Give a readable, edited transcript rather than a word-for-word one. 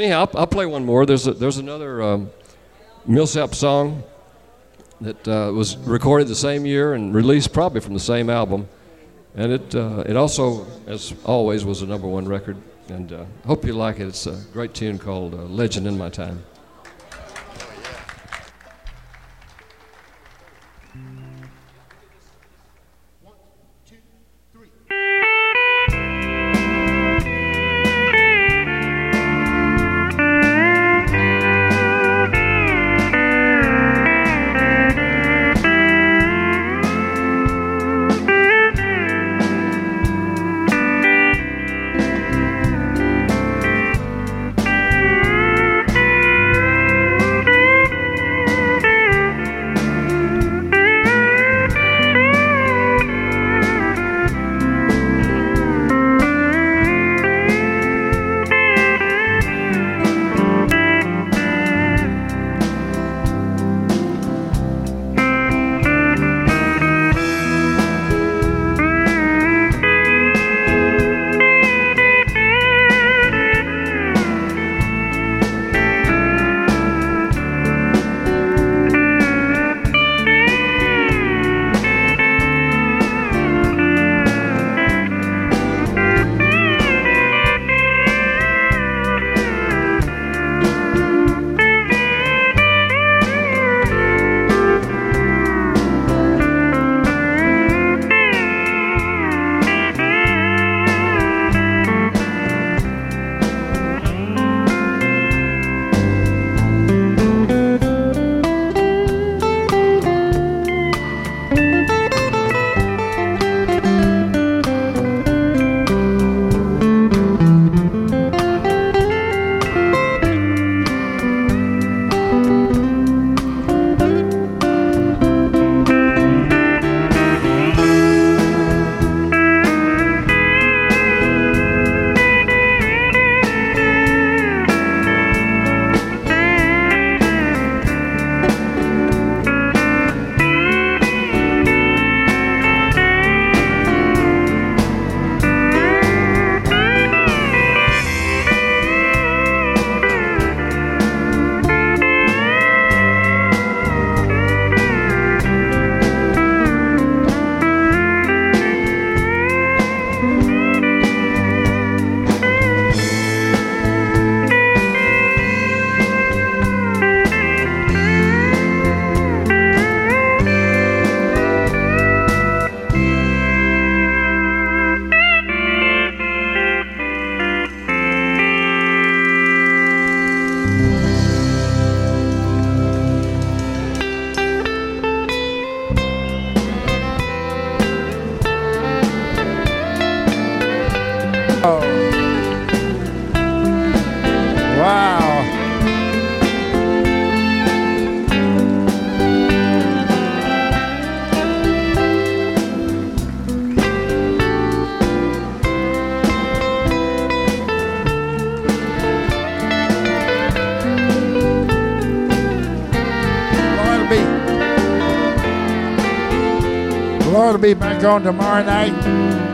Anyhow, I'll play one more. There's another Millsap song that was recorded the same year and released probably from the same album. And it also, as always, was a #1 record. And hope you like it. It's a great tune called Legend in My Time. We'll be back on tomorrow night.